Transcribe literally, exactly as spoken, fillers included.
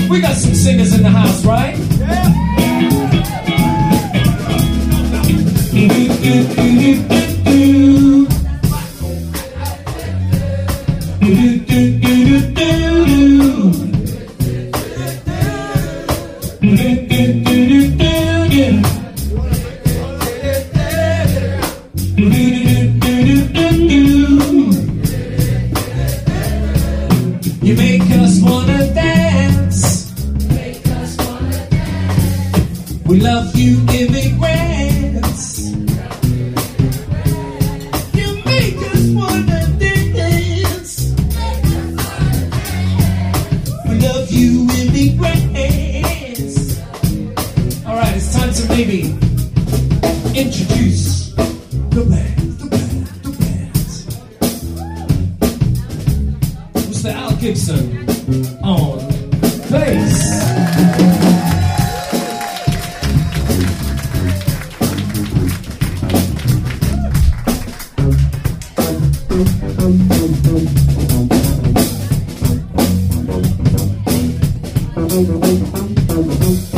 We got some singers in the house, right? Yeah. Do, do, do, do, do. Do, do, do, do, do, do. Do, do, do, do, do, do. Do, do, do, do, do, do. You make us wanna dance. Make us wanna dance. We love you, immigrants. You make us wanna dance. We love you, immigrants. All right, it's time to maybe introduce the band, the band, the band. Mister Al Gibson on bass. Thank you.